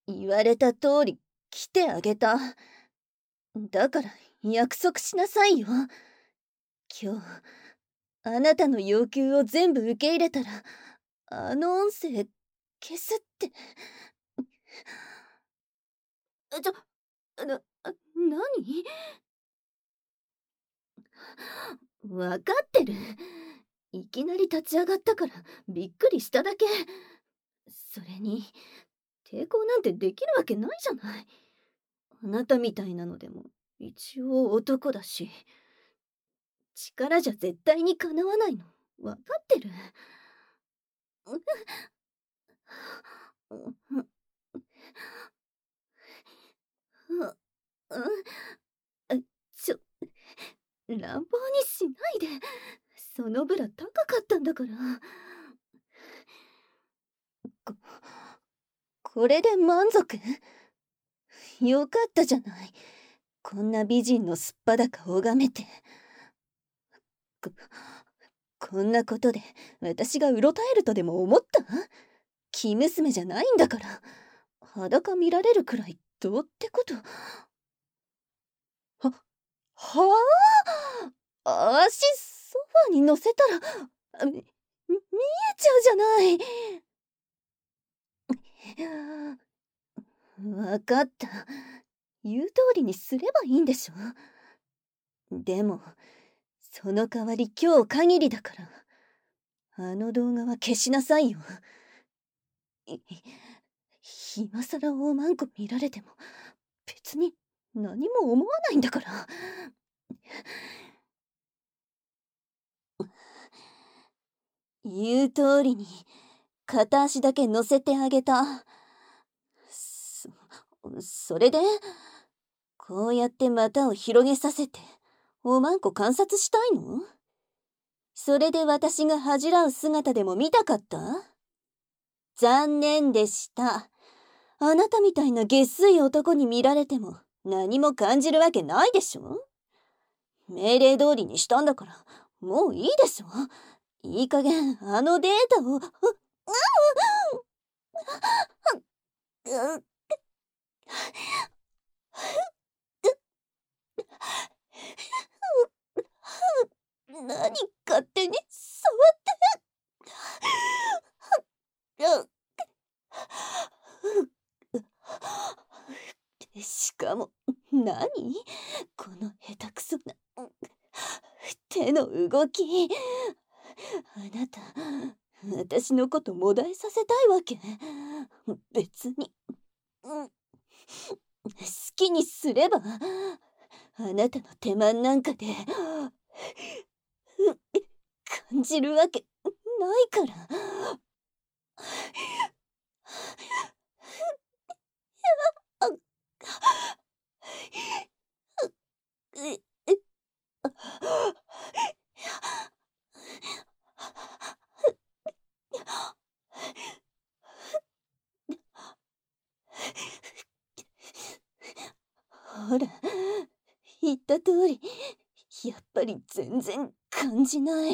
言われた通り来てあげた。だから約束しなさいよ。今日、あなたの要求を全部受け入れたら、あの音声消すって。何？わかってる。いきなり立ち上がったからびっくりしただけ。それに、抵抗なんてできるわけないじゃない。あなたみたいなのでも一応男だし、力じゃ絶対にかなわないのわかってる。ちょ、乱暴にしないで。そのブラ高かったんだから。こ、これで満足？よかったじゃない。こんな美人のすっぱだか拝めて。こ、こんなことで私がうろたえるとでも思った？生娘じゃないんだから。裸見られるくらいどうってこと。はあ、足ソファに乗せたら、見えちゃうじゃない。わかった。言う通りにすればいいんでしょ。でも、その代わり今日限りだから、あの動画は消しなさいよ。い今さら大まんこ見られても、別に何も思わないんだから。言う通りに、片足だけ乗せてあげた。それで、こうやって股を広げさせて、おまんこ観察したいの？それで私が恥じらう姿でも見たかった？残念でした。あなたみたいな下水男に見られても何も感じるわけないでしょ？命令通りにしたんだから、もういいでしょ？いい加減あのデータを。何勝手に触って。しかも何この下手くそな手の動き。あなた、私のこともだえさせたいわけ？別に、好きにすれば。あなたの手間なんかで感じるわけないから。ほら、言った通り、やっぱり全然感じない。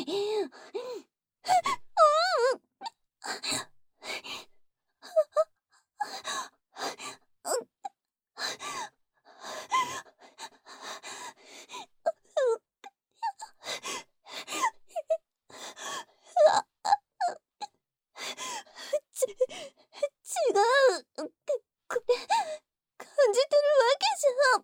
違う。これ、感じてるわけじゃ。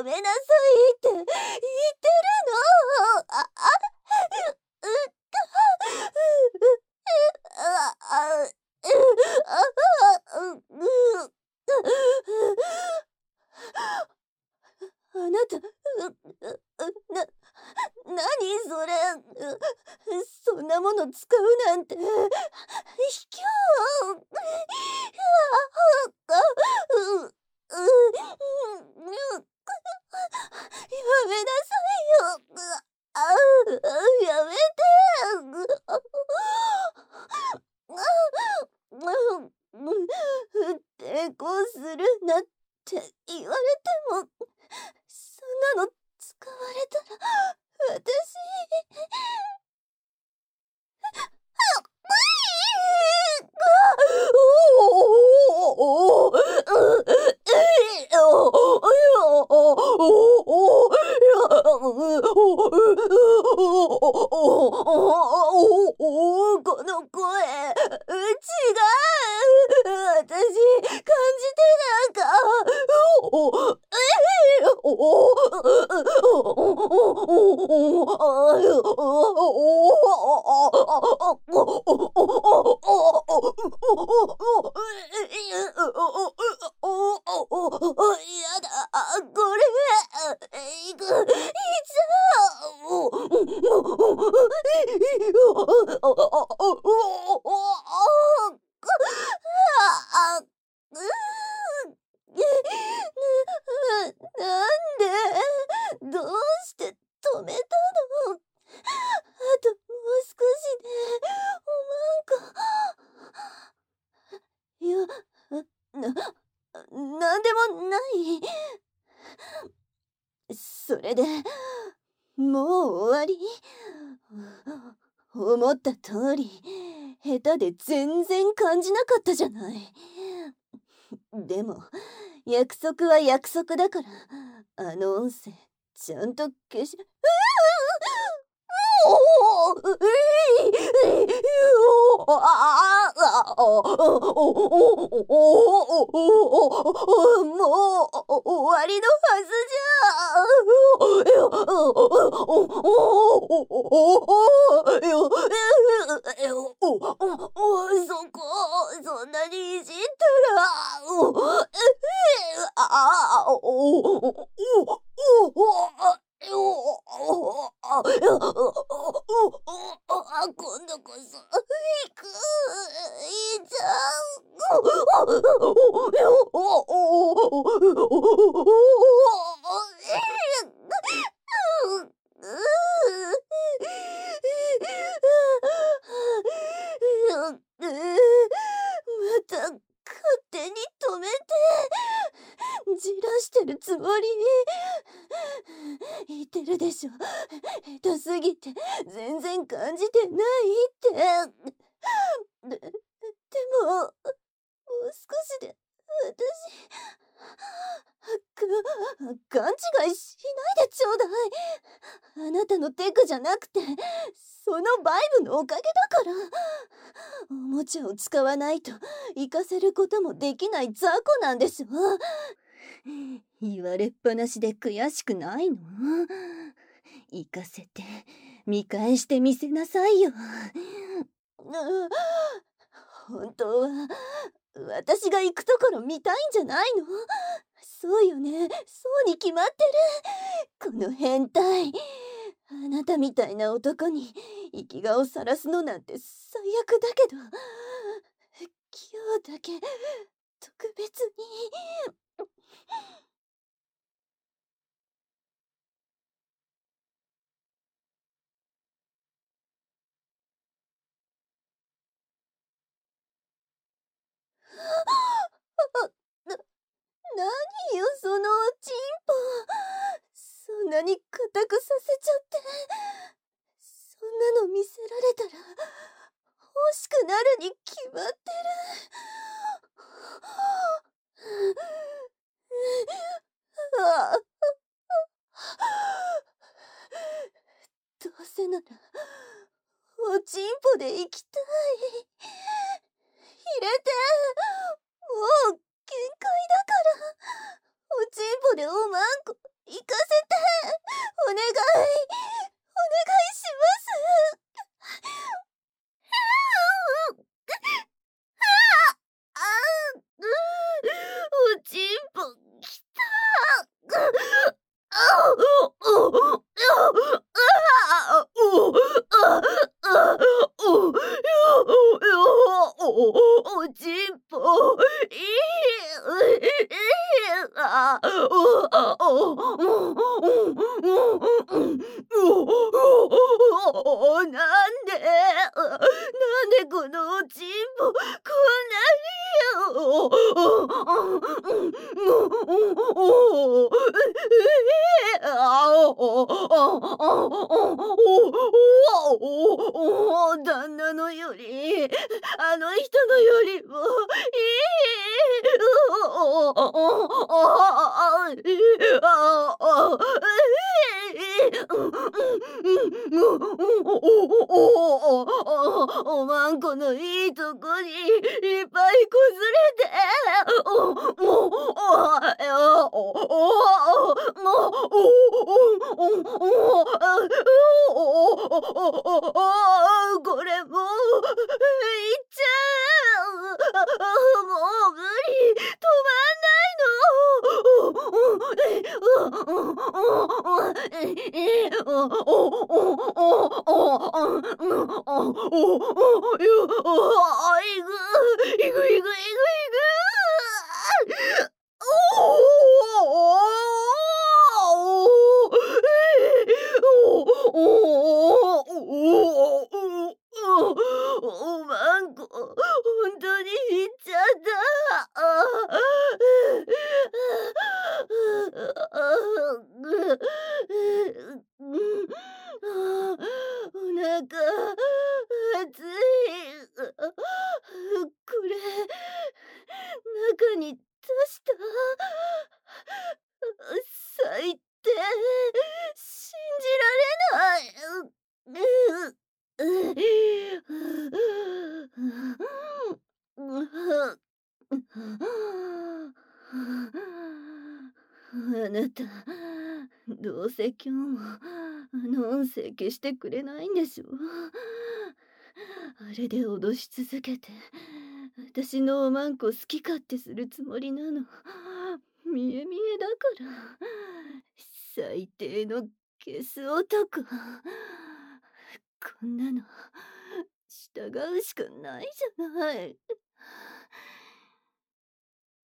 やめなさいって言ってるの。あ、あ、う、あ、あ、あなた、何それ、そんなもの使うなんて、卑怯。やめなさいよ。やめて。抵抗するなって言われても、そんなの使われたら、私、この声、違う。私、感じてなんか、やだ、これ、いく、いっちゃう。なんで、どうして止めたの。あともう少しで、おまんこ。いや、なんでもない。それで、もう終わり。思った通り、下手で全然感じなかったじゃない。でも、約束は約束だから、あの音声、ちゃんと消し、もう終わりのはずじゃ。そんなにいじったら、今度こそ、行く、いいじゃん。また勝手に止めて、じらしてるつもり。言ってるでしょ。下手すぎて全然感じてないって。でも、もう少しで私、勘違いしないでちょうだい。あなたのテクじゃなくて、そのバイブのおかげだから。おもちゃを使わないと活かせることもできない雑魚なんでしょ。言われっぱなしで悔しくないの。活かせて見返してみせなさいよ。本当は私が行くところ見たいんじゃないの。そうよね、そうに決まってる。この変態、あなたみたいな男に生き顔さらすのなんて最悪だけど、今日だけ特別に。な、何よそのおちんぽ。そんなに固くさせちゃって。そんなの見せられたら欲しくなるに決まってる。あ、どうせならおちんぽで行きたい。入れて、もう限界だから。おちんぽでおまんこいなんでこのおちんぽ、こんなに、旦那のより、あの人のよりも、おまんこのいいとこにいっぱいこすれて、これもう、いっちゃう。もう無理、止おまんこ、ほんとに行っちゃったお腹、熱い。これ、中に刺した。最低。信じられない。あなた、どうせ今日も音声消してくれないんでしょ。あれで脅し続けて、私のおまんこ好き勝手するつもりなの。見え見えだから。最低の消す男。こんなの、従うしかないじゃない。